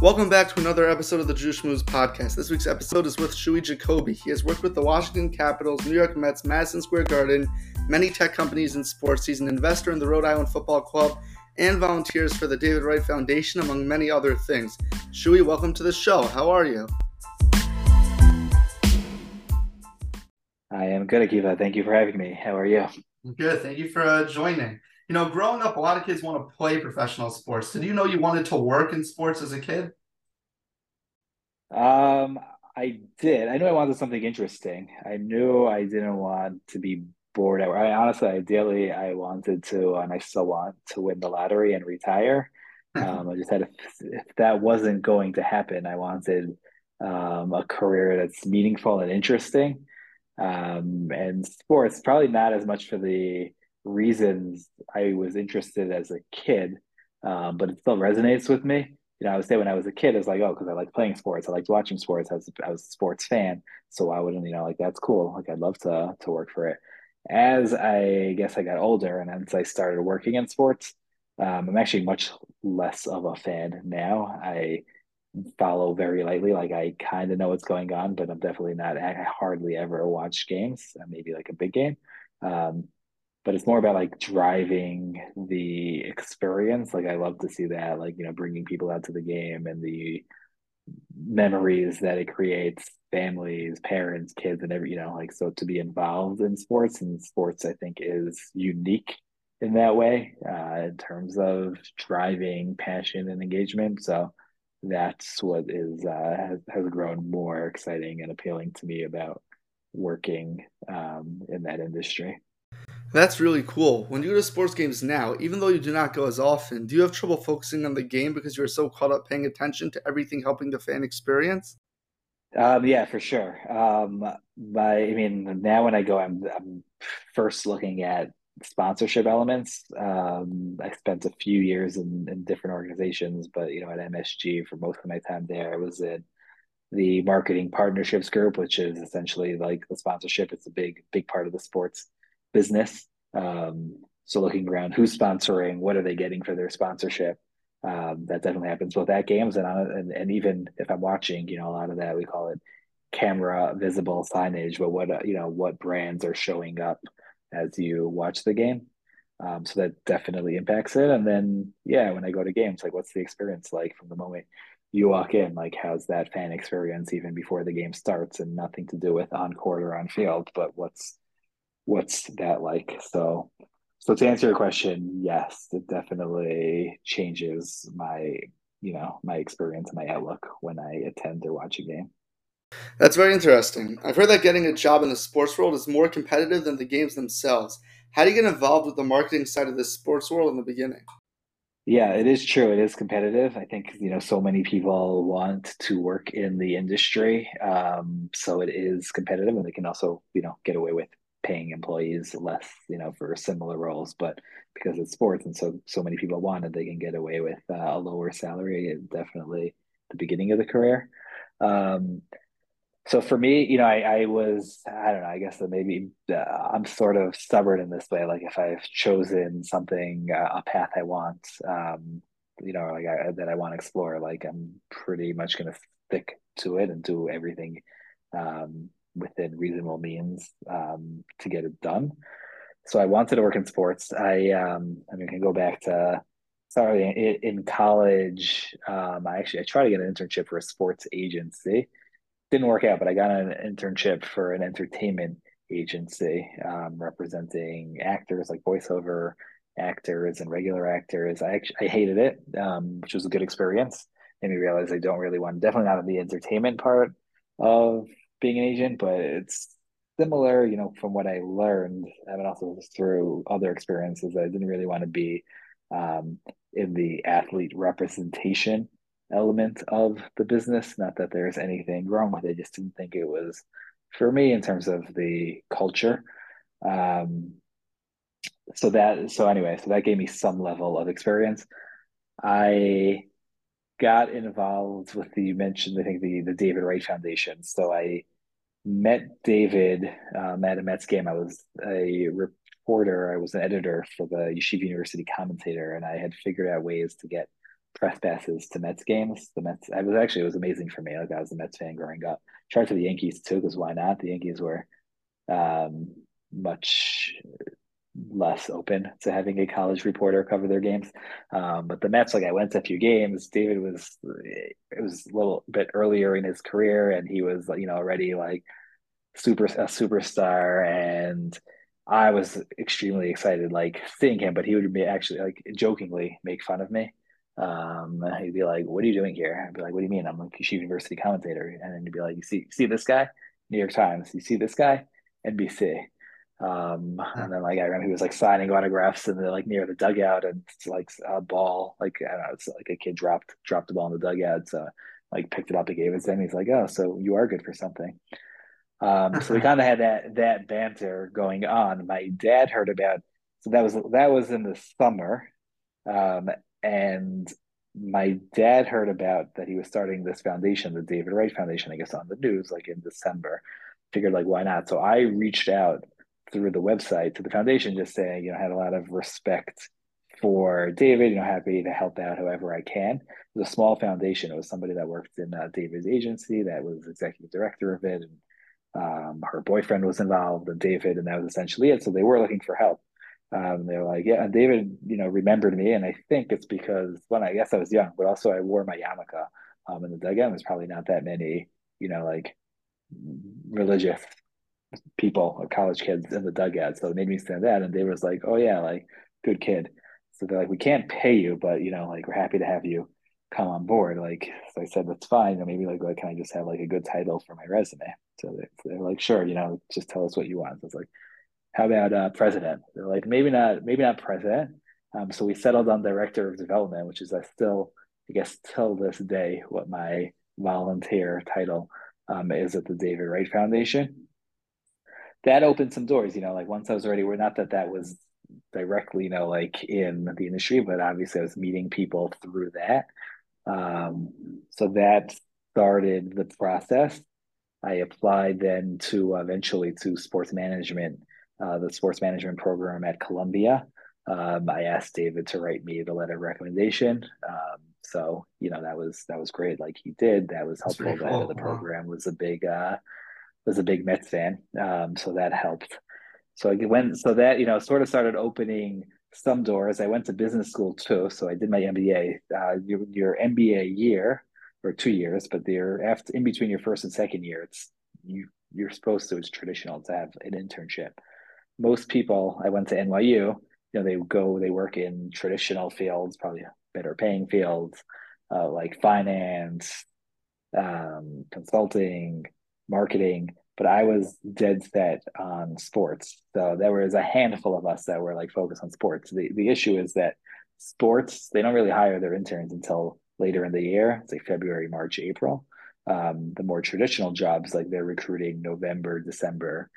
Welcome back to another episode of the Drew Schmooze podcast. This week's episode is with Shuey Jacoby. He has worked with the Washington Capitals, New York Mets, Madison Square Garden, many tech companies and sports. He's an investor in the Rhode Island Football Club and volunteers for the David Wright Foundation, among many other things. Shuey, welcome to the show. How are you? I am good, Akiva. Thank you for having me. How are you? Good. Thank you for joining. Growing up, a lot of kids want to play professional sports. Did you know you wanted to work in sports as a kid? Um, I did. I knew I wanted something interesting. I knew I didn't want to be bored. Ideally, I wanted to, and I still want to win the lottery and retire. I just had, if that wasn't going to happen, I wanted a career that's meaningful and interesting. And sports, probably not as much for the reasons I was interested as a kid, but it still resonates with me. I would say when I was a kid, it's like, oh, because I liked playing sports, I liked watching sports. I was a sports fan, so I wouldn't, like that's cool. Like I'd love to work for it. As I guess I got older and as I started working in sports, I'm actually much less of a fan now. I follow very lightly. Like I kind of know what's going on, but I'm definitely not. I hardly ever watch games. Maybe like a big game, um, but it's more about like driving the experience. Like I love to see that, like bringing people out to the game and the memories that it creates, families, parents, kids, and like so to be involved in sports and sports, I think is unique in that way in terms of driving passion and engagement. So that's what is has grown more exciting and appealing to me about working in that industry. That's really cool. When you go to sports games now, even though you do not go as often, do you have trouble focusing on the game because you're so caught up paying attention to everything helping the fan experience? Yeah, for sure. I mean, now when I go, I'm first looking at sponsorship elements. I spent a few years in different organizations, but at MSG for most of my time there, I was in the marketing partnerships group, which is essentially like the sponsorship. It's a big part of the sports business. So looking around, who's sponsoring, what are they getting for their sponsorship? That definitely happens both at games and even if I'm watching, a lot of that we call it camera visible signage, but what brands are showing up as you watch the game. So that definitely impacts it. And then yeah, when I go to games, like what's the experience like from the moment you walk in? Like how's that fan experience even before the game starts, and nothing to do with on court or on field, but what's that like? So to answer your question, yes, it definitely changes my experience and my outlook when I attend or watch a game. That's very interesting. I've heard that getting a job in the sports world is more competitive than the games themselves. How do you get involved with the marketing side of this sports world in the beginning? Yeah, it is true. It is competitive. I think, so many people want to work in the industry. So it is competitive, and they can also, get away with paying employees less, for similar roles. But because it's sports and so many people want it, they can get away with a lower salary at definitely the beginning of the career. Um, so for me, I don't know, I guess that maybe I'm sort of stubborn in this way. Like if I've chosen something, a path I want, that I want to explore, like I'm pretty much going to stick to it and do everything within reasonable means to get it done. So I wanted to work in sports. I mean, I can go back to, sorry, in college, I tried to get an internship for a sports agency. Didn't work out, but I got an internship for an entertainment agency representing actors like voiceover actors and regular actors. I hated it, which was a good experience. Made me realize I don't really want, definitely not in the entertainment part of being an agent, but it's similar, from what I learned, and also through other experiences. I didn't really want to be um, in the athlete representation element of the business. Not that there's anything wrong with it, just didn't think it was for me in terms of the culture. Um, so that gave me some level of experience. I got involved with the, you mentioned, I think the David Wright Foundation. So I met David at a Mets game. I was a reporter. I was an editor for the Yeshiva University Commentator, and I had figured out ways to get press passes to Mets games. The Mets, I was actually, it was amazing for me. Like I was a Mets fan growing up. Tried for the Yankees too, because why not? The Yankees were um, much less open to having a college reporter cover their games. But the Mets, like I went to a few games. David was, it was a little bit earlier in his career, and he was, already like a superstar, and I was extremely excited, like seeing him. But he would be actually like jokingly make fun of me. He'd be like, "What are you doing here?" I'd be like, "What do you mean?" I'm like, "She's university commentator," and then he'd be like, "You see this guy, New York Times. You see this guy, NBC." And then like I remember he was like signing autographs and like near the dugout, and it's like a ball, like I don't know, it's like a kid dropped the ball in the dugout, so like picked it up and gave it to him. He's like, "Oh, so you are good for something." So we kind of had that banter going on. My dad heard about, so that was in the summer, um, and my dad heard about that he was starting this foundation, the David Wright Foundation, I guess, on the news like in December. Figured like why not? So I reached out through the website to the foundation, just saying, I had a lot of respect for David, happy to help out however I can. It was a small foundation. It was somebody that worked in David's agency that was executive director of it, and her boyfriend was involved, and David, and that was essentially it. So they were looking for help. They were like, yeah, and David, remembered me, and I think it's because I guess I was young, but also I wore my yarmulke in the dugout. There's probably not that many, like religious people or college kids in the dugout, so it made me stand out. And David was like, oh yeah, like good kid. So they're like, we can't pay you, but like we're happy to have you come on board. Like, so I said, that's fine. Maybe like, can I just have like a good title for my resume? So they're like, sure, just tell us what you want. So it's like, how about president? They're like, maybe not president. So we settled on director of development, which is still, I guess, till this day, what my volunteer title is at the David Wright Foundation. That opened some doors, like once I was already, we're not that that was directly, like in the industry, but obviously I was meeting people through that. So that started the process. I applied then to eventually to sports management, the sports management program at Columbia. I asked David to write me the letter of recommendation. So that was great. Like he did, that was That's pretty helpful. The head of cool. the Wow. program was a big Mets fan, so that helped. So I went, so that sort of started opening some doors. I went to business school too, so I did my MBA. Your MBA year or 2 years, but they're after in between your first and second year, you're supposed to. It's traditional to have an internship. Most people, I went to NYU. They work in traditional fields, probably better paying fields, like finance, consulting, marketing, but I was dead set on sports. So there was a handful of us that were like focused on sports. The issue is that sports, they don't really hire their interns until later in the year. It's like February, March, April. The more traditional jobs, like they're recruiting November, December,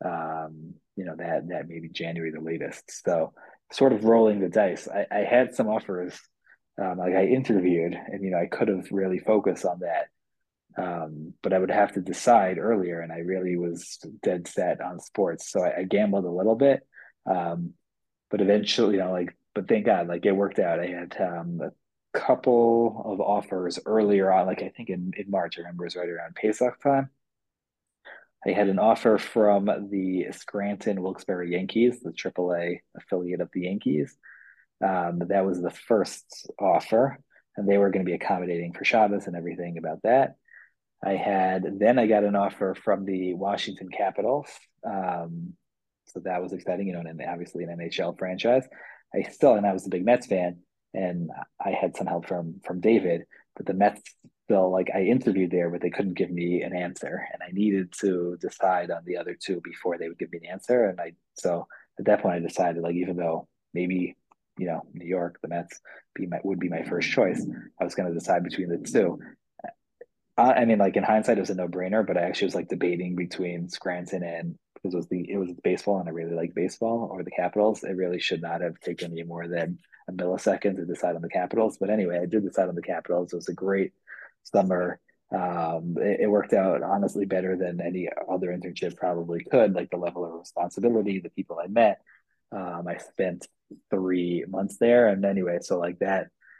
that maybe January the latest. So sort of rolling the dice. I had some offers, like I interviewed, and I could have really focused on that, but I would have to decide earlier, and I really was dead set on sports. So I gambled a little bit, um, but eventually, but thank God, like it worked out. I had a couple of offers earlier on, like I think in March. I remember it was right around Pesach time. I had an offer from the Scranton Wilkes-Barre Yankees, the AAA affiliate of the Yankees. That was the first offer, and they were going to be accommodating for Shabbos and everything about that. I got an offer from the Washington Capitals. Um, so that was exciting, and obviously an NHL franchise. And I was a big Mets fan, and I had some help from David, but the Mets still, like, I interviewed there, but they couldn't give me an answer, and I needed to decide on the other two before they would give me an answer. So at that point I decided, like, even though maybe New York, the Mets would be my first choice, I was going to decide between the two. I mean, like in hindsight, it was a no-brainer, but I actually was like debating between Scranton and, because it was baseball, and I really like baseball, or the Capitals. It really should not have taken me more than a millisecond to decide on the Capitals. But anyway, I did decide on the Capitals. It was a great summer. It worked out honestly better than any other internship probably could. Like the level of responsibility, the people I met. I spent 3 months there, and anyway, so like that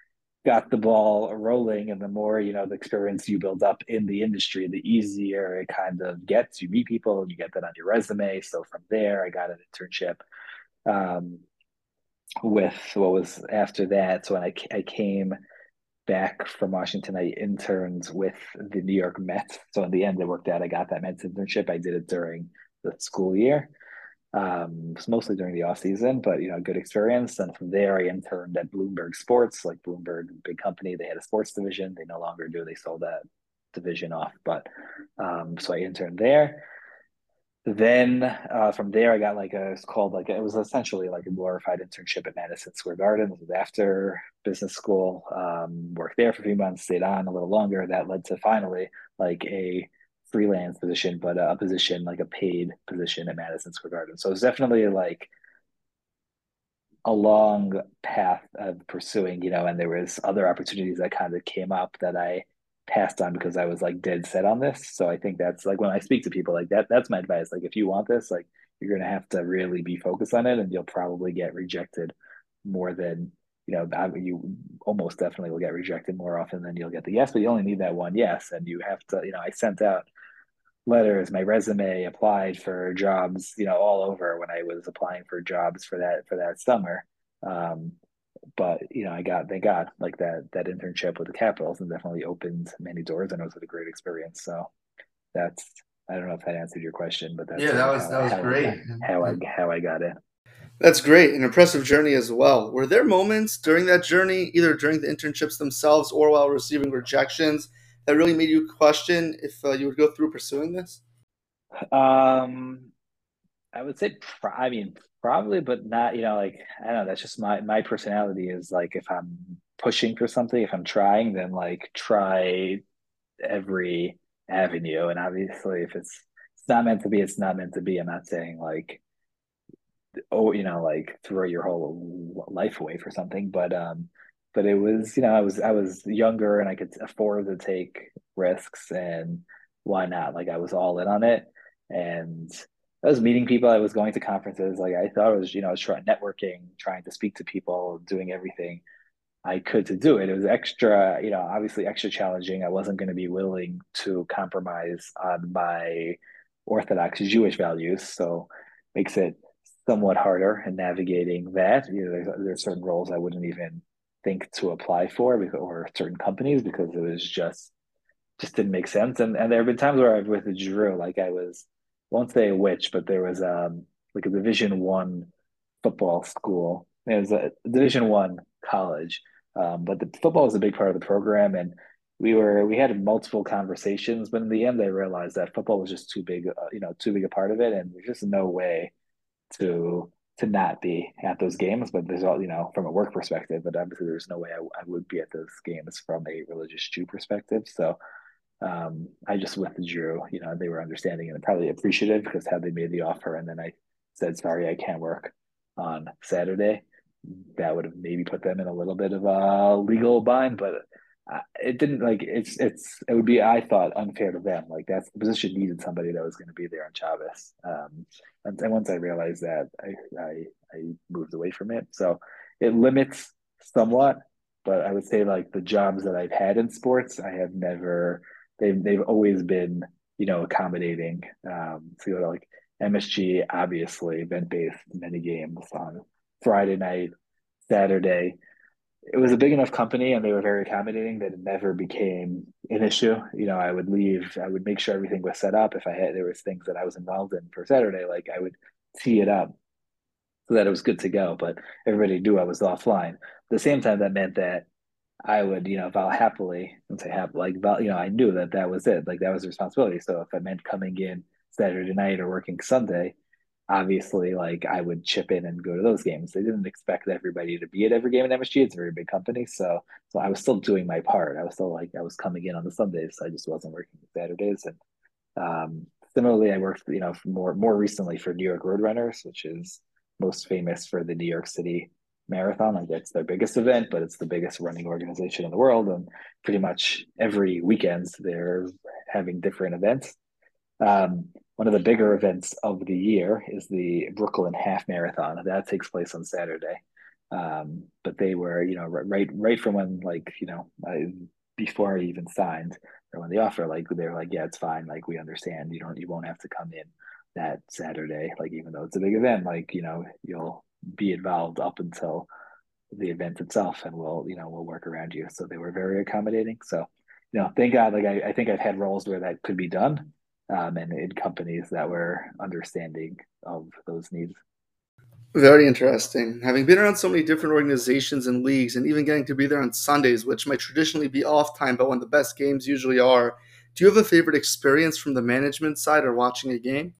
got the ball rolling, and the more, the experience you build up in the industry, the easier it kind of gets. You meet people and you get that on your resume. So from there, I got an internship um, with what was after that. So when I came back from Washington, I interned with the New York Mets. So in the end, it worked out. I got that Mets internship. I did it during the school year. It's mostly during the off season, but good experience. And from there, I interned at Bloomberg Sports, like Bloomberg, big company. They had a sports division. They no longer do. They sold that division off. But so I interned there. Then from there, I got it's called it was essentially like a glorified internship at Madison Square Garden. This was after business school. Worked there for a few months, stayed on a little longer. That led to finally a freelance position, but a position like a paid position at Madison Square Garden. So it's definitely like a long path of pursuing, and there was other opportunities that kind of came up that I passed on because I was like dead set on this. So I think that's like when I speak to people like that, that's my advice. Like if you want this, like you're gonna have to really be focused on it, and you'll probably get rejected more than you almost definitely will get rejected more often than you'll get the yes, but you only need that one yes. And you have to, I sent out letters, my resume, applied for jobs, all over when I was applying for jobs for that summer. Um, but thank God, like that internship with the Capitals and definitely opened many doors, and it was a great experience. So that's I don't know if that answered your question, but that's Yeah, sort of that was great. how I got it. That's great. An impressive journey as well. Were there moments during that journey, either during the internships themselves or while receiving rejections, that really made you question if you would go through pursuing this? Um, I would say, I mean, probably, but not, like, I don't know, that's just my personality is like, if I'm pushing for something, if I'm trying, then like try every avenue. And obviously, if it's not meant to be, it's not meant to be. I'm not saying like, oh, like throw your whole life away for something, but it was, I was younger and I could afford to take risks, and why not? Like I was all in on it, and I was meeting people. I was going to conferences. Like I thought I was, I was trying networking, trying to speak to people, doing everything I could to do it. It was extra, obviously extra challenging. I wasn't going to be willing to compromise on my Orthodox Jewish values, so makes it somewhat harder in navigating that. There's certain roles I wouldn't even think to apply for because, or certain companies because it was just didn't make sense. And there have been times where I've withdrew, like I was, won't say which, but there was like a Division 1 football school. It was a Division 1 college, but the football was a big part of the program, and we had multiple conversations, but in the end, I realized that football was just too big, too big a part of it, and there's just no way to to not be at those games. But there's all, from a work perspective, but obviously there's no way I would be at those games from a religious Jew perspective. So I just withdrew. They were understanding and probably appreciative because had they made the offer and then I said, sorry, I can't work on Saturday, that would have maybe put them in a little bit of a legal bind, but it didn't. Like it would be, I thought, unfair to them. Like that's the position needed somebody that was going to be there on Chavez. And once I realized that, I moved away from it. So it limits somewhat, but I would say like the jobs that I've had in sports, I have never. They've always been, accommodating. So like MSG, obviously event based, many games on Friday night, Saturday. It was a big enough company and they were very accommodating that it never became an issue. I would leave, I would make sure everything was set up. If there was things that I was involved in for Saturday, like I would tee it up so that it was good to go. But everybody knew I was offline. At the same time, that meant that I would, vow happily and say happy, like, I knew that that was it. Like that was the responsibility. So if it meant coming in Saturday night or working Sunday, obviously, like I would chip in and go to those games. They didn't expect everybody to be at every game at MSG. It's a very big company. So I was still doing my part. I was still like, I was coming in on the Sundays. So I just wasn't working Saturdays. And similarly, I worked, more recently for New York Roadrunners, which is most famous for the New York City Marathon. Like that's their biggest event, but it's the biggest running organization in the world. And pretty much every weekend they're having different events. One of the bigger events of the year is the Brooklyn Half Marathon. That takes place on Saturday. But they were, right from when, like, before I even signed or when the offer, like they were like, yeah, it's fine. Like we understand. You won't have to come in that Saturday. Like even though it's a big event, like you'll be involved up until the event itself, and we'll work around you. So they were very accommodating. So thank God. Like I think I've had roles where that could be done, and in companies that were understanding of those needs. Very interesting. Having been around so many different organizations and leagues, and even getting to be there on Sundays, which might traditionally be off time, but when the best games usually are, do you have a favorite experience from the management side or watching a game?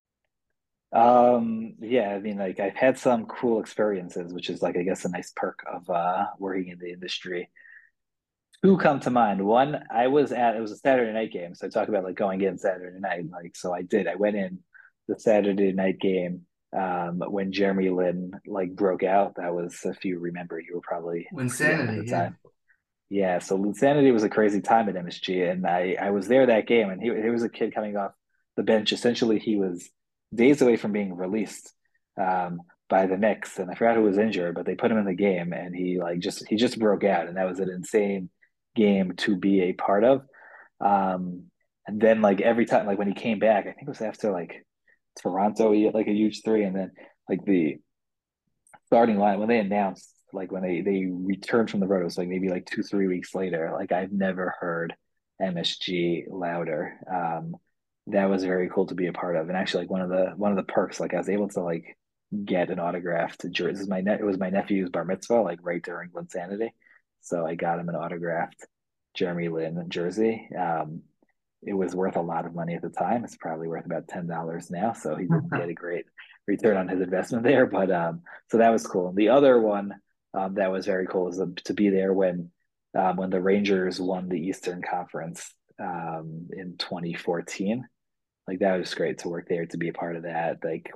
Yeah, I mean, like I've had some cool experiences, which is like I guess a nice perk of working in the industry. Two come to mind. One, it was a Saturday night game. So I talk about like going in Saturday night. Like, so I did. I went in the Saturday night game when Jeremy Lin like broke out. That was, if you remember, you were probably too young at the Insanity, yeah. time. Yeah, so Insanity was a crazy time at MSG, and I was there that game, and he was a kid coming off the bench. Essentially, he was days away from being released by the Knicks, and I forgot who was injured, but they put him in the game, and he just broke out, and that was an insane game to be a part of. Um, and then like every time, like when he came back, I think it was after like Toronto, he had like a huge three, and then like the starting line when they announced like when they returned from the road, it was like maybe like 2 3 weeks later. Like I've never heard MSG louder. That was very cool to be a part of, and actually like one of the perks, like I was able to like get an autographed jersey. It was my nephew's bar mitzvah, like right during Linsanity, so I got him an autographed Jeremy Lin jersey. It was worth a lot of money at the time. It's probably worth about $10 now. So he didn't get a great return on his investment there. But so that was cool. And the other one that was very cool is to be there when the Rangers won the Eastern Conference in 2014. Like that was great to work there to be a part of that.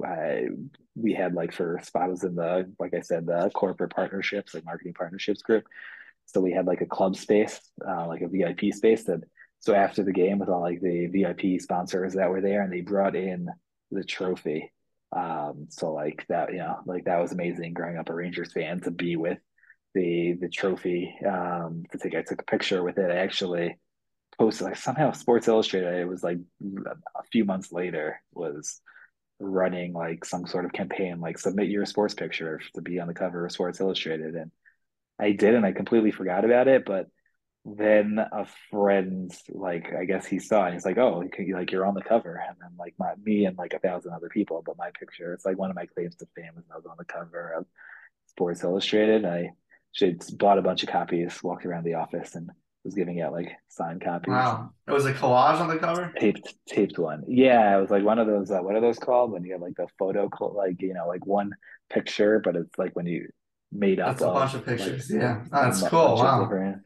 We had like for spot was in the like I said the corporate partnerships like marketing partnerships group. So we had like a club space, like a VIP space that so after the game with all like the VIP sponsors that were there and they brought in the trophy. So like that, like that was amazing growing up a Rangers fan to be with the trophy. I took a picture with it. I actually posted like somehow Sports Illustrated, it was like a few months later was running like some sort of campaign, like submit your sports picture to be on the cover of Sports Illustrated. And I did, and I completely forgot about it. But then a friend, like I guess he saw, and he's like, "Oh, like you're on the cover," and then like me and like 1,000 other people, but my picture, it's like one of my claims to fame is I was on the cover of Sports Illustrated. I should bought a bunch of copies, walked around the office, and was giving out like signed copies and Wow. It was a collage on the cover? taped one. Yeah, it was like one of those. What are those called when you have like the photo, like like one picture, but it's like when you made up That's a of bunch of like pictures. Yeah. Oh, a that's cool. bunch of Wow. different.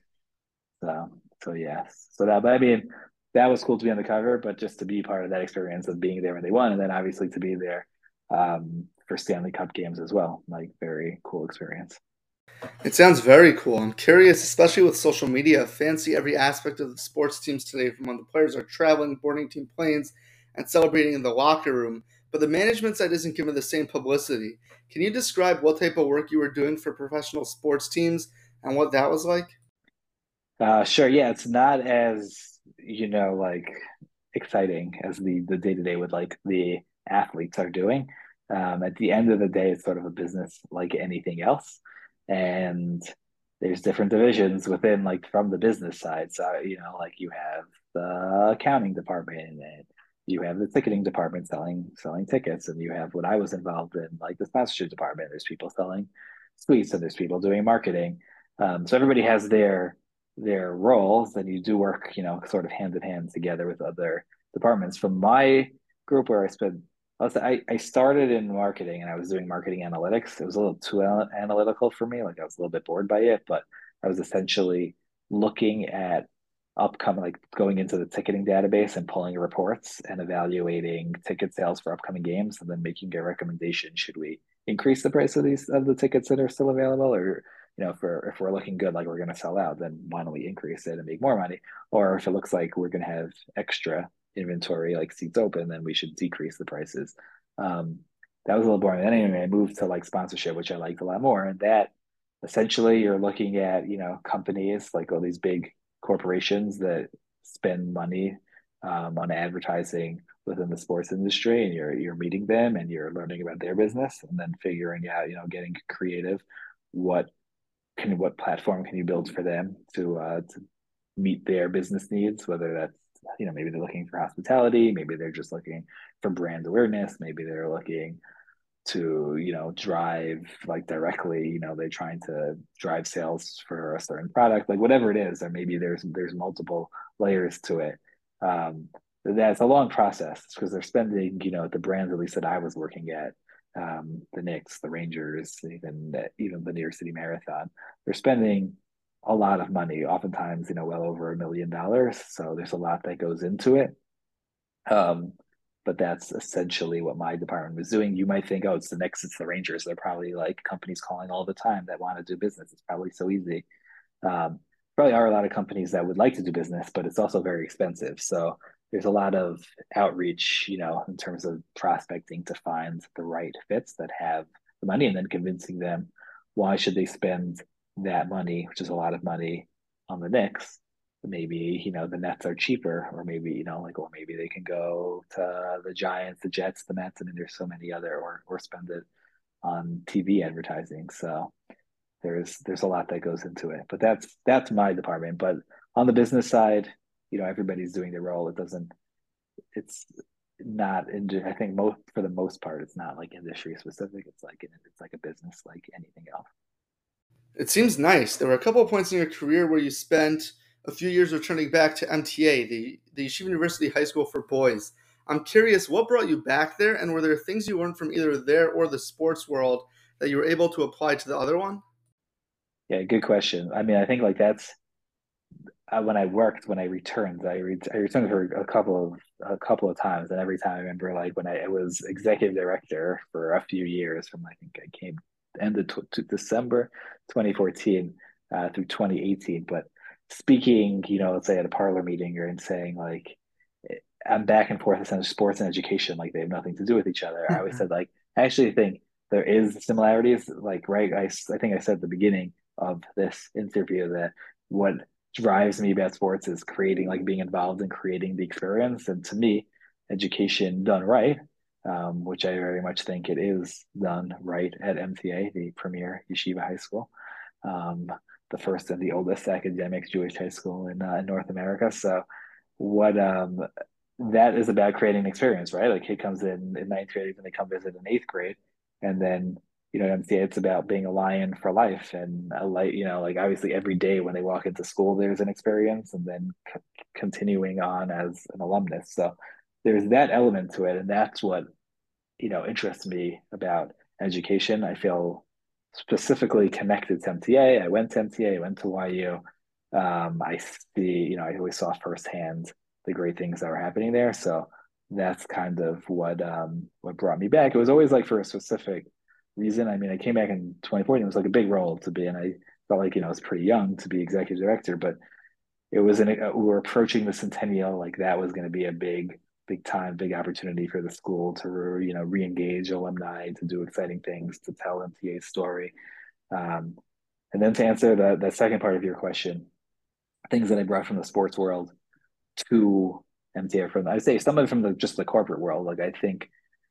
So yeah. So that, but I mean, that was cool to be on the cover, but just to be part of that experience of being there when they won, and then obviously to be there for Stanley Cup games as well. Like very cool experience. It sounds very cool. I'm curious, especially with social media. Fans see every aspect of the sports teams today, from when the players are traveling, boarding team planes, and celebrating in the locker room. But the management side isn't given the same publicity. Can you describe what type of work you were doing for professional sports teams and what that was like? Sure. Yeah, it's not as like exciting as the day to day with like the athletes are doing. At the end of the day, it's sort of a business like anything else, and there's different divisions within like from the business side. So like you have the accounting department, and you have the ticketing department selling tickets, and you have what I was involved in, like the sponsorship department. There's people selling suites, and there's people doing marketing. So everybody has their roles, and you do work, sort of hand in hand together with other departments. From my group where I started in marketing and I was doing marketing analytics. It was a little too analytical for me. Like I was a little bit bored by it, but I was essentially looking at upcoming, like going into the ticketing database and pulling reports and evaluating ticket sales for upcoming games and then making a recommendation. Should we increase the price of the tickets that are still available, or if we're looking good, like we're going to sell out, then why don't we increase it and make more money? Or if it looks like we're going to have extra inventory, like seats open, then we should decrease the prices. That was a little boring. Then anyway, I moved to like sponsorship, which I liked a lot more, and that essentially you're looking at, companies like all these big corporations that spend money on advertising within the sports industry, and you're meeting them and you're learning about their business and then figuring out, getting creative. What what platform can you build for them to meet their business needs, whether that's, maybe they're looking for hospitality, maybe they're just looking for brand awareness, maybe they're looking to, drive like directly, they're trying to drive sales for a certain product, like whatever it is, or maybe there's multiple layers to it. um that's a long process because they're spending, the brands, at least that I was working at, the Knicks, the Rangers, even the New York City Marathon, they're spending a lot of money, oftentimes, well over $1 million. So there's a lot that goes into it. Um, but that's essentially what my department was doing. You might think, oh, it's the Knicks, it's the Rangers. They're probably like companies calling all the time that want to do business. It's probably so easy. Um, Probably are a lot of companies that would like to do business, but it's also very expensive. So there's a lot of outreach, in terms of prospecting to find the right fits that have the money, and then convincing them why should they spend that money, which is a lot of money, on the Knicks. Maybe, the Nets are cheaper, or maybe, or maybe they can go to the Giants, the Jets, the Mets. I mean, there's so many other, or spend it on TV advertising. So there's a lot that goes into it, but that's my department. But on the business side, everybody's doing their role. It's not in, I think, most for the most part, it's not like industry specific. It's like a business like anything else. It seems nice. There were a couple of points in your career where you spent a few years returning back to MTA, the Yeshiva University High School for Boys. I'm curious, what brought you back there, and were there things you learned from either there or the sports world that you were able to apply to the other one? Yeah, good question. I mean, I think like that's when I returned, I returned for a couple of times, and every time I remember, like when I was executive director for a few years, from I think I came ended to December 2014 through 2018. But speaking, let's say at a parlor meeting, or in saying like I'm back and forth in sports and education, like they have nothing to do with each other. I always said like I actually think there is similarities. Like right, I think I said at the beginning of this interview that what drives me about sports is creating, like being involved in creating the experience. And to me, education done right, which I very much think it is done right at MTA, the premier yeshiva high school, um, the first and the oldest academic Jewish high school in North America. So what that is about creating an experience, right? Like kid comes in ninth grade, and they come visit in eighth grade, and then MCA, it's about being a lion for life, and a light, like obviously every day when they walk into school, there's an experience, and then continuing on as an alumnus. So there's that element to it, and that's what interests me about education. I feel specifically connected to MTA. I went to MTA, I went to YU. I see, I always saw firsthand the great things that were happening there. So that's kind of what brought me back. It was always like for a specific reason. I mean, I came back in 2014. It was like a big role to be, and I felt like I was pretty young to be executive director, but we were approaching the centennial. Like that was going to be a big time, big opportunity for the school to re-engage alumni, to do exciting things, to tell MTA's story. Um, and then to answer the second part of your question, things that I brought from the sports world to MTA, from I would say some of it from just the corporate world. Like I think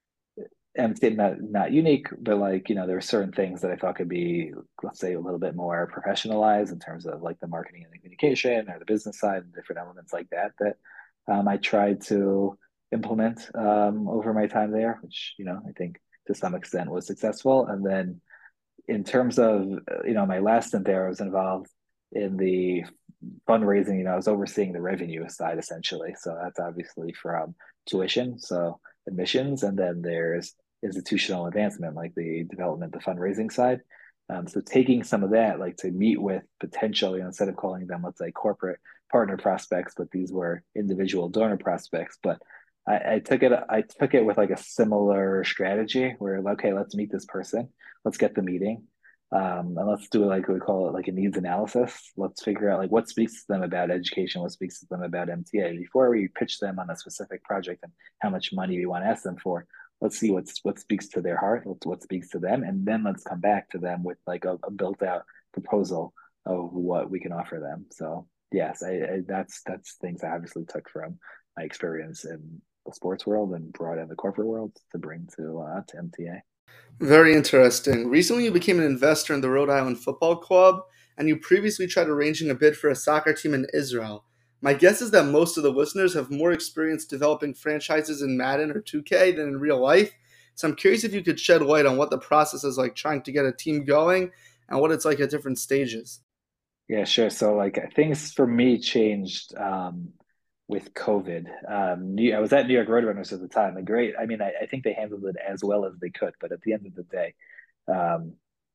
MTA not unique, but like there are certain things that I thought could be, let's say, a little bit more professionalized in terms of like the marketing and the communication, or the business side, and different elements like that I tried to implement over my time there, which I think to some extent was successful. And then in terms of my last stint there, I was involved in the fundraising. I was overseeing the revenue side essentially. So that's obviously from tuition, so admissions, and then there's institutional advancement, like the development, the fundraising side. So taking some of that, like to meet with potential, instead of calling them, let's say, corporate partner prospects, but these were individual donor prospects. But I took it with like a similar strategy where, okay, let's meet this person, let's get the meeting, and let's do like we call it like a needs analysis. Let's figure out like what speaks to them about education, what speaks to them about MTA before we pitch them on a specific project and how much money we want to ask them for. let's see what speaks to their heart, what speaks to them, and then let's come back to them with like a built out proposal of what we can offer them. So yes, that's things I obviously took from my experience in the sports world and brought in the corporate world to bring to MTA. Very interesting. Recently, you became an investor in the Rhode Island Football Club, and you previously tried arranging a bid for a soccer team in Israel. My guess is that most of the listeners have more experience developing franchises in Madden or 2K than in real life. So I'm curious if you could shed light on what the process is like trying to get a team going and what it's like at different stages. Yeah, sure. So like things for me changed with COVID. I was at New York Roadrunners at the time. A great, I mean, I think they handled it as well as they could, but at the end of the day, um,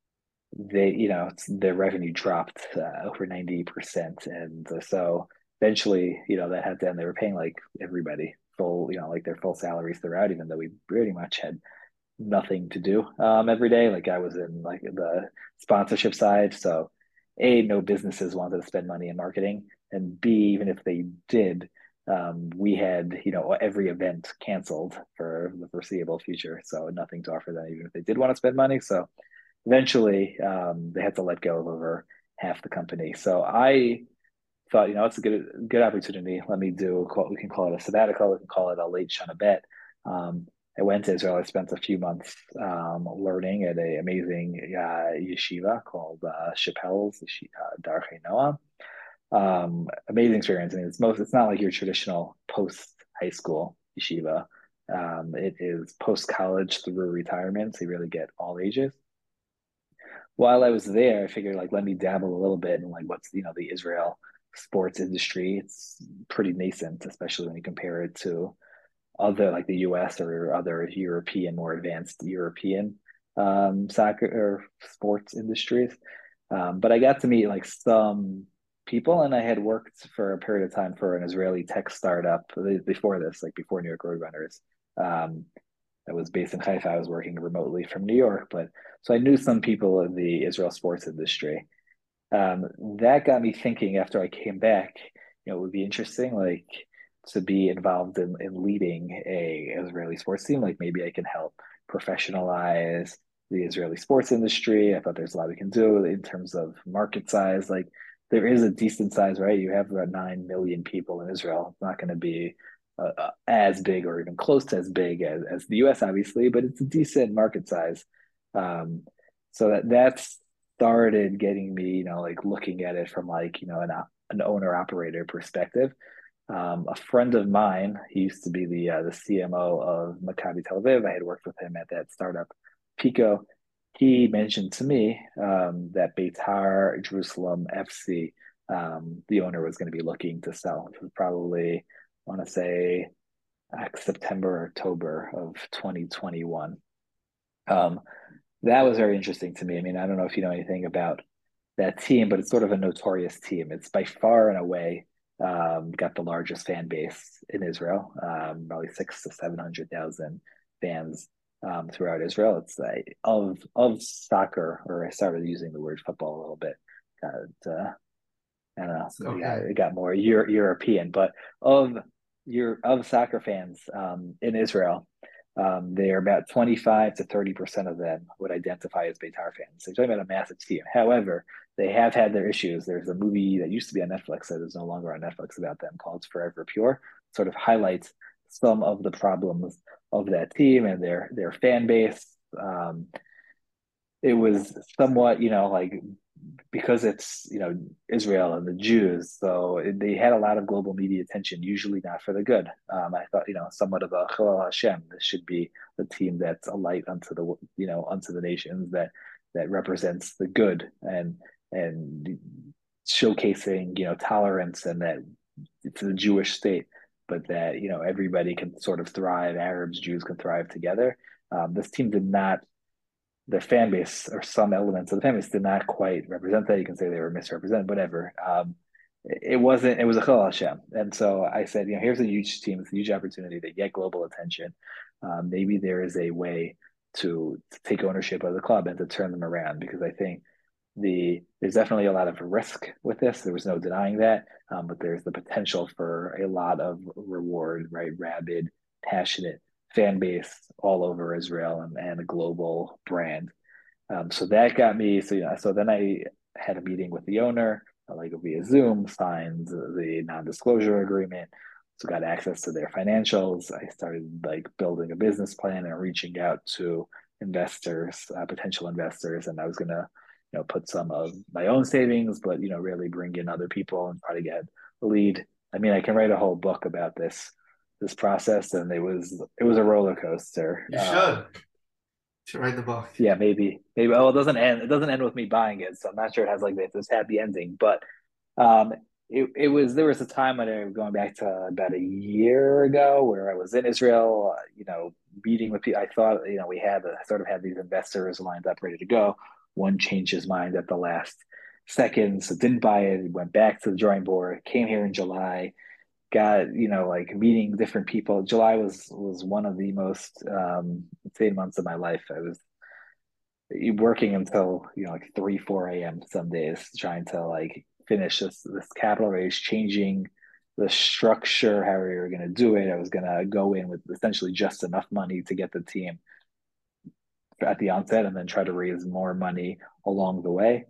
their revenue dropped over 90%. And so eventually, that had to end. They were paying like everybody full, like their full salaries throughout, even though we pretty much had nothing to do every day. Like I was in like the sponsorship side. So A, no businesses wanted to spend money in marketing. And B, even if they did, we had, every event canceled for the foreseeable future. So nothing to offer them, even if they did want to spend money. So eventually they had to let go of over half the company. So I thought, it's a good opportunity. Let me do what we can call it a sabbatical. We can call it a late shana bet. I went to Israel. I spent a few months learning at an amazing yeshiva called Chappelle's Darchei Noam. Amazing experience. I mean, it's not like your traditional post high school yeshiva. It is post college through retirement, so you really get all ages. While I was there, I figured like let me dabble a little bit in like what's the Israel sports industry. It's pretty nascent, especially when you compare it to other like the US or other European, more advanced European soccer or sports industries. But I got to meet like some people, and I had worked for a period of time for an Israeli tech startup before this, like before New York Roadrunners. Um, I was based in Haifa. I was working remotely from New York, but so I knew some people in the Israel sports industry. That got me thinking after I came back, it would be interesting, like to be involved in leading a Israeli sports team. Like maybe I can help professionalize the Israeli sports industry. I thought there's a lot we can do in terms of market size. Like there is a decent size, right? You have about 9 million people in Israel. It's not going to be as big or even close to as big as the US, obviously, but it's a decent market size. Um, so that's started getting me, like looking at it from like, an owner operator perspective. A friend of mine, he used to be the CMO of Maccabi Tel Aviv. I had worked with him at that startup, Pico. He mentioned to me that Beitar Jerusalem FC, the owner was going to be looking to sell. It was probably, I want to say, September, October of 2021. Um, that was very interesting to me. I mean, I don't know if you know anything about that team, but it's sort of a notorious team. It's by far and away got the largest fan base in Israel, probably 600,000 to 700,000 fans throughout Israel. It's of soccer, or I started using the word football a little bit. I don't know, Okay. it got more European, but of of soccer fans in Israel, they're about 25 to 30% of them would identify as Beitar fans. So you're talking about a massive team. However, they have had their issues. There's a movie that used to be on Netflix that is no longer on Netflix about them called Forever Pure. It sort of highlights some of the problems of that team and their fan base. It was somewhat, like because it's Israel and the Jews, so they had a lot of global media attention. Usually not for the good. I thought somewhat of a Chilal Hashem. This should be the team that's a light unto the unto the nations that represents the good and showcasing tolerance and that it's the Jewish state, but that everybody can sort of thrive. Arabs, Jews can thrive together. This team did not their fan base or some elements of the fan base did not quite represent that. You can say they were misrepresented, whatever. It wasn't, it was a Chilal Hashem. And so I said, here's a huge team, it's a huge opportunity to get global attention. Maybe there is a way to take ownership of the club and to turn them around because I think there's definitely a lot of risk with this. There was no denying that, but there's the potential for a lot of reward, right? Rabid, passionate fan base all over Israel and a global brand. So that got me. So then I had a meeting with the owner, like via Zoom, signed the non-disclosure agreement, so got access to their financials. I started like building a business plan and reaching out to investors, potential investors, and I was gonna, put some of my own savings, but really bring in other people and try to get a lead. I mean, I can write a whole book about this process, and it was a roller coaster. You should write the book. Yeah, maybe. Oh, it doesn't end with me buying it, so I'm not sure it has like this happy ending. But um, there was a time when I was going back to about a year ago where I was in Israel, meeting with people. I thought, we had sort of had these investors lined up, ready to go. One changed his mind at the last second, so didn't buy it. Went back to the drawing board. Came here in July, got like meeting different people. July was one of the most insane months of my life. I was working until like 3 4 a.m. some days, trying to like finish this capital raise, changing the structure, how we were going to do it. I was going to go in with essentially just enough money to get the team at the onset, and then try to raise more money along the way.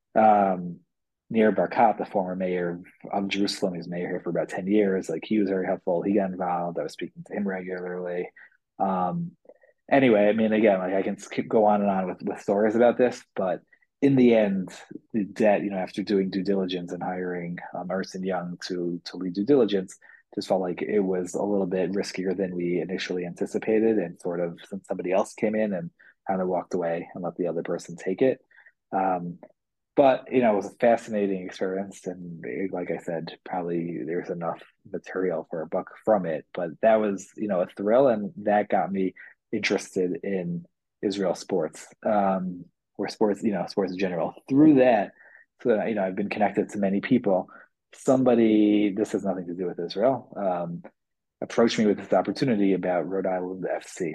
um Nir Barkat, the former mayor of Jerusalem, he's mayor here for about 10 years. Like, he was very helpful. He got involved. I was speaking to him regularly. um Anyway, I mean, again, like, I can keep go on and on with stories about this, but in the end, the debt, after doing due diligence and hiring Ernst and Young to lead due diligence, just felt like it was a little bit riskier than we initially anticipated, and sort of, since somebody else came in and kind of walked away and let the other person take it. Um, but it was a fascinating experience, and like I said, probably there's enough material for a book from it. But that was, a thrill, and that got me interested in Israel sports, or sports, sports in general. Through that, so that, I've been connected to many people. Somebody, this has nothing to do with Israel, approached me with this opportunity about Rhode Island FC.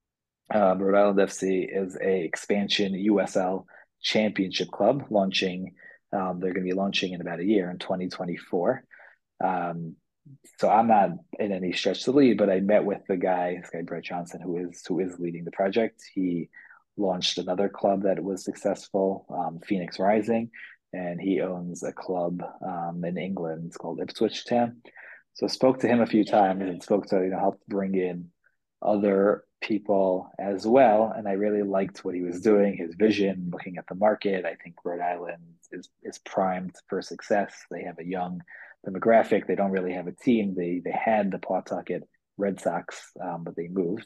Rhode Island FC is a expansion USL championship club launching. They're going to be launching in about a year, in 2024. Um, so I'm not in any stretch to lead, but I met with this guy Brett Johnson, who is leading the project. He launched another club that was successful, Phoenix Rising, and he owns a club in England. It's called Ipswich Town. So I spoke to him a few times and spoke to, help bring in other people as well. And I really liked what he was doing, his vision, looking at the market. I think Rhode Island is primed for success. They have a young demographic. They don't really have a team. They had the Pawtucket Red Sox, but they moved.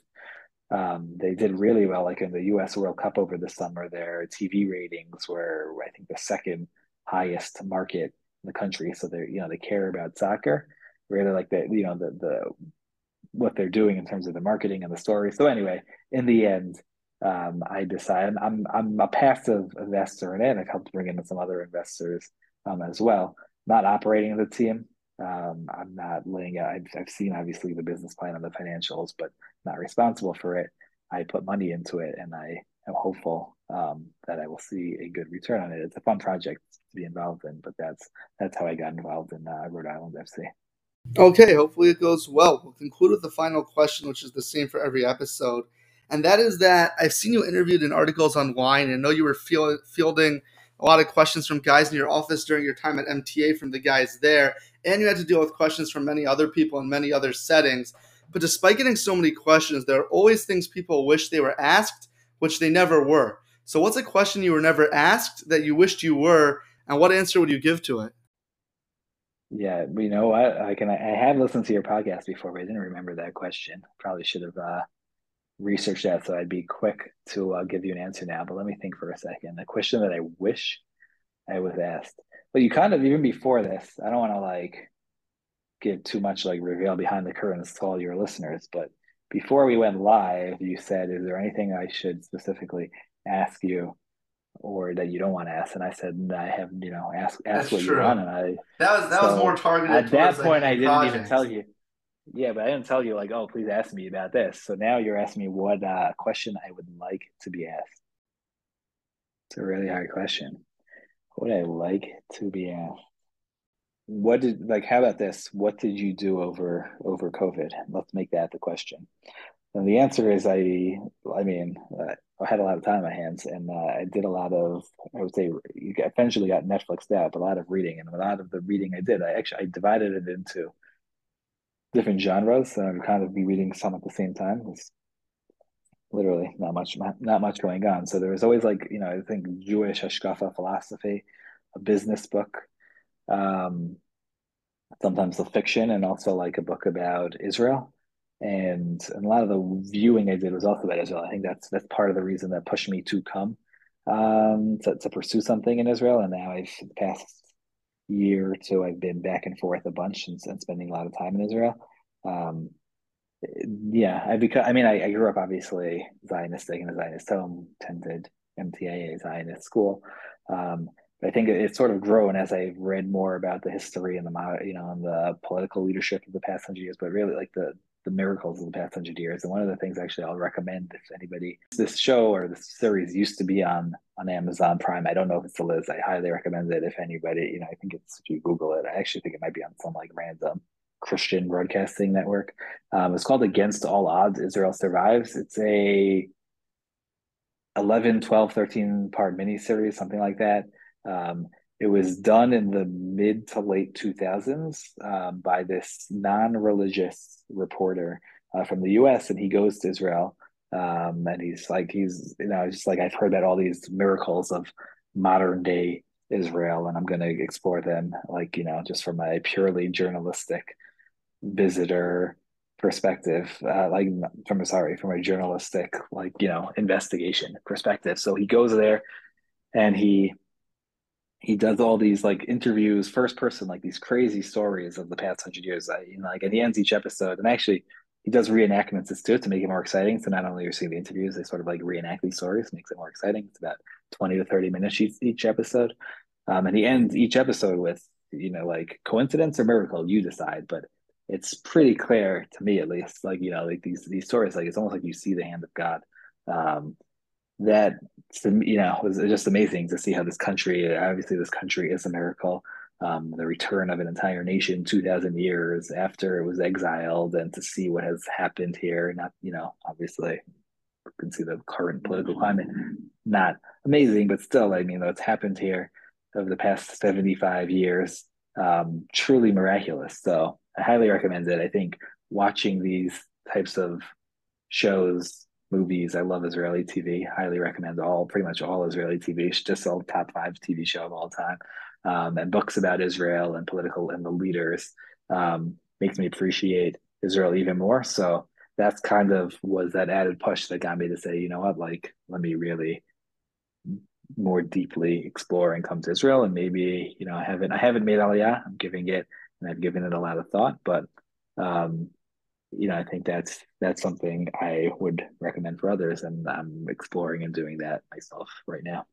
They did really well, like in the U.S. World Cup over the summer. Their TV ratings were, I think, the second highest market in the country. So they care about soccer. Really like the what they're doing in terms of the marketing and the story. So anyway, in the end, I decided I'm a passive investor in it. I've helped bring in some other investors as well. Not operating the team. I'm not laying out. I've seen obviously the business plan and the financials, but not responsible for it. I put money into it, and I am hopeful that I will see a good return on it. It's a fun project to be involved in, but that's how I got involved in Rhode Island FC. Okay, hopefully it goes well. We'll conclude with the final question, which is the same for every episode. And that is that I've seen you interviewed in articles on wine, and I know you were fielding a lot of questions from guys in your office during your time at MTA from the guys there, and you had to deal with questions from many other people in many other settings. But despite getting so many questions, there are always things people wish they were asked, which they never were. So what's a question you were never asked that you wished you were, and what answer would you give to it? Yeah, you know what? I have listened to your podcast before, but I didn't remember that question. Probably should have researched that, so I'd be quick to give you an answer now. But let me think for a second. The question that I wish I was asked. But you kind of, even before this, I don't want to like give too much like reveal behind the curtains to all your listeners, but before we went live, you said, "Is there anything I should specifically ask you, or that you don't want to ask?" And I said, "I have, ask That's what you true. want." And I That was more so targeted at towards that like point, I any didn't even tell projects. you. Yeah, but I didn't tell you like, "Oh, please ask me about this." So now you're asking me what question I would like to be asked. It's a really hard question. What would I like to be asked? What did, like, how about this? What did you do over COVID? Let's make that the question. And the answer is I mean, I had a lot of time on my hands, and I did a lot of, I would say, eventually got Netflixed out, but a lot of reading, and a lot of the reading I did, I divided it into different genres, and I'd kind of be reading some at the same time. It's literally not much going on. So there was always like, I think Jewish hashkafa philosophy, a business book, um, sometimes the fiction, and also like a book about Israel. And a lot of the viewing I did was also about Israel. I think that's part of the reason that pushed me to come to pursue something in Israel. And now the past year or two, I've been back and forth a bunch and spending a lot of time in Israel. Um, yeah, I grew up obviously Zionistic in a Zionist home, attended MTA, a Zionist school. But I think it's sort of grown as I've read more about the history and and the political leadership of the past 100 years, but really like the miracles of the past 100 years. And one of the things actually I'll recommend if anybody, this show or this series used to be on Amazon Prime. I don't know if it still is. I highly recommend it if anybody, I think if you Google it, I actually think it might be on some like random Christian broadcasting network. It's called Against All Odds, Israel Survives. It's a 11, 12, 13 part miniseries, something like that. It was done in the mid to late 2000s by this non-religious reporter from the US, and he goes to Israel. And just like, I've heard about all these miracles of modern day Israel, and I'm going to explore them, like, just from a purely journalistic visitor perspective, from a journalistic, like, investigation perspective. So he goes there and he does all these like interviews, first person, like these crazy stories of the past 100 years. And he ends each episode, and actually he does reenactments to make it more exciting. So not only are you seeing the interviews, they sort of like reenact these stories, makes it more exciting. It's about 20 to 30 minutes each episode. And he ends each episode with, like coincidence or miracle, you decide. But it's pretty clear to me, at least, like, like these stories, like it's almost like you see the hand of God. That was just amazing to see how this country, obviously this country is a miracle. The return of an entire nation 2,000 years after it was exiled, and to see what has happened here. Not, obviously you can see the current political climate, not amazing, but still, I mean, what's happened here over the past 75 years, truly miraculous. So I highly recommend it. I think watching these types of shows, movies, I love Israeli TV. Highly recommend pretty much all Israeli TV. Just all top 5 TV show of all time. And books about Israel and political and the leaders makes me appreciate Israel even more. So that's kind of was that added push that got me to say, you know what, like, let me really more deeply explore and come to Israel. And maybe, I haven't made Aliyah. I'm giving it, and I've given it a lot of thought, but I think that's something I would recommend for others, and I'm exploring and doing that myself right now.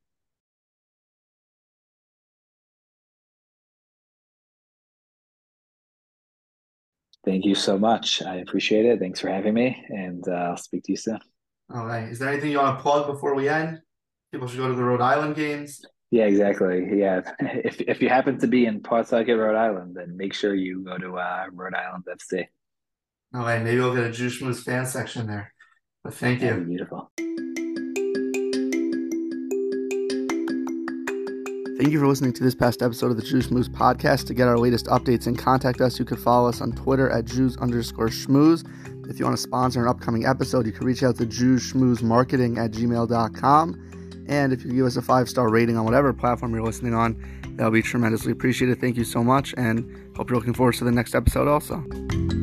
Thank you so much. I appreciate it. Thanks for having me, and I'll speak to you soon. All right. Is there anything you want to plug before we end? People should go to the Rhode Island games. Yeah, exactly. Yeah, if you happen to be in Pawtucket, Rhode Island, then make sure you go to Rhode Island FC. All right. Maybe we'll get a Jew Schmooze fan section there. But thank That'd you. be beautiful. Thank you for listening to this past episode of the Jew Schmooze podcast. To get our latest updates and contact us, you can follow us on Twitter at Jews_schmooze. If you want to sponsor an upcoming episode, you can reach out to JewSchmoozeMarketing@gmail.com. And if you give us a 5-star rating on whatever platform you're listening on, that would be tremendously appreciated. Thank you so much, and hope you're looking forward to the next episode also.